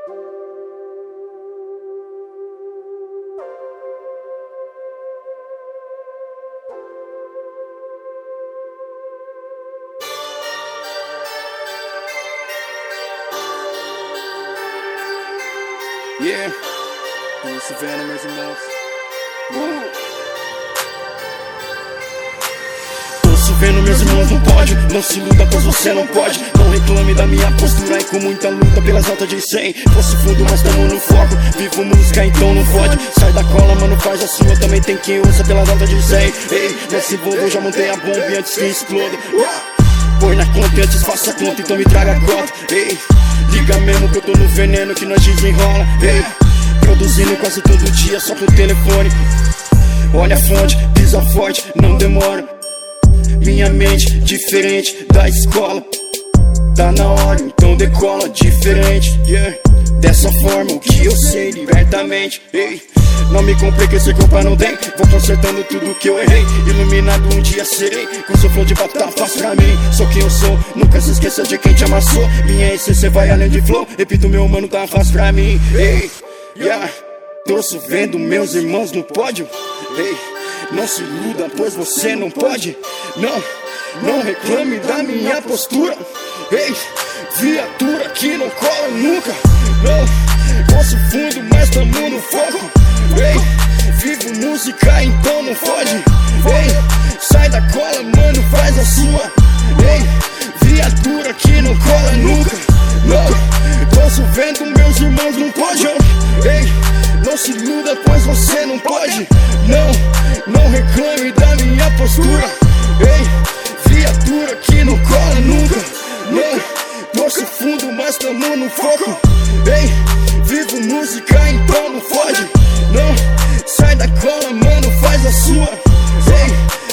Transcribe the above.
Yeah, estamos se vendo, meus irmãos. Tô se vendo, meus irmãos, não pode. Não se luta, pois você não pode. Não reclame da minha postura e com muita luta pelas notas de 100. Fosse fundo, mas tamo no foco. Vivo música, então não pode. Sai da cola, mano, faz assim. Eu também tenho quem usa pelas notas de 100. Ei, nesse voo eu já montei a bomba e antes que exploda. Põe na conta e antes faça a conta, então me traga a conta. Ei, liga mesmo que eu tô no veneno que nós desenrola. Ei, produzindo quase todo dia só pro telefone. Olha a fonte, pisa forte, não demora. Minha mente diferente da escola. Tá na hora, então decola diferente, yeah. Dessa forma o que eu sei libertamente. Ei, não me complica, esse culpa não tem. Vou consertando tudo que eu errei. Iluminado um dia serei. Com seu flow de batata faz pra mim. Sou quem eu sou, nunca se esqueça de quem te amassou. Minha essência vai além de flow. Repito, meu mano, tá fácil pra mim. Ei, yeah. Tô vendo meus irmãos no pódio. Ei, não se iluda, pois você não pode. Não reclame da minha postura. Ei, viatura que não cola nunca. Não, posso fundo, mas tamo no foco. Ei, vivo música, então não fode. Ei, sai da cola, mano, faz a sua. Ei, viatura que não cola nunca. Não, posso vendo meus irmãos não pode. Ei, não se iluda, pois você não pode. Não reclame da minha postura. Ei, viatura que não cola nunca. Não, torço fundo, mas tamo no foco. Ei, vivo música, então não fode. Não, sai da cola, mano, faz a sua. Ei,